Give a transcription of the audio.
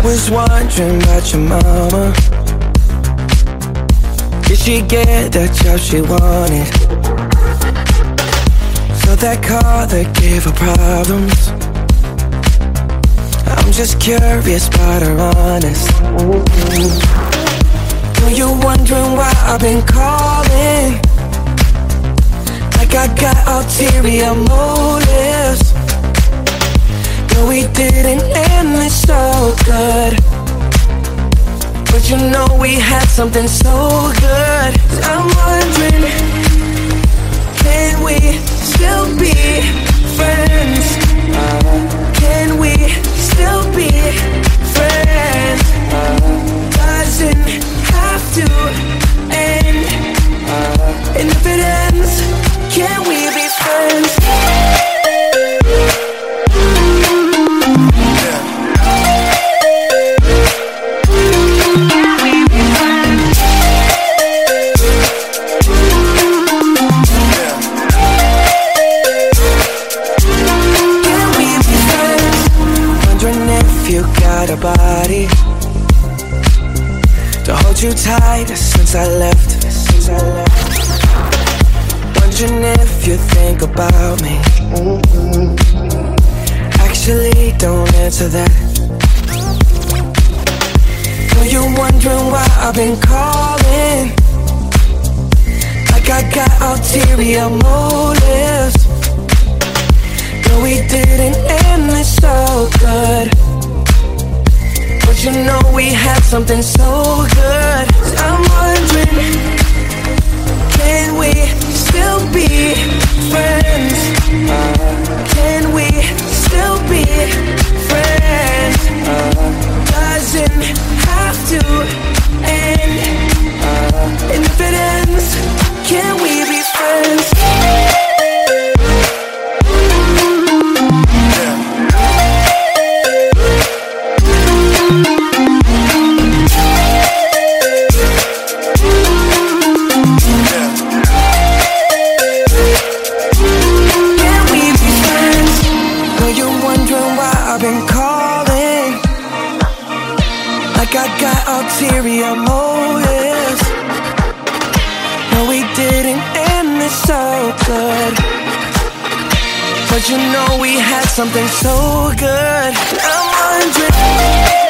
Was wondering about your mama. Did she get that job she wanted? So that car that gave her problems. I'm just curious about her honest. Know you're wondering why I've been calling, like I got ulterior motives. No, we didn't end this so good, but you know we had something so good. I'm wondering, can we still be friends? Can we still be friends? Doesn't have to end, and if it ends, can we be friends? A body to hold you tight since I left. Wondering if you think about me. Actually, don't answer that. Know you're wondering why I've been calling, like I got ulterior motives. No, we didn't end this so good, but you know we had something so good. I'm wondering, can we still be friends? Can we still be friends? Doesn't have to end, and if it ends, can we be friends? I got ulterior motives. No, we didn't end this so good, but you know we had something so good. I'm wondering.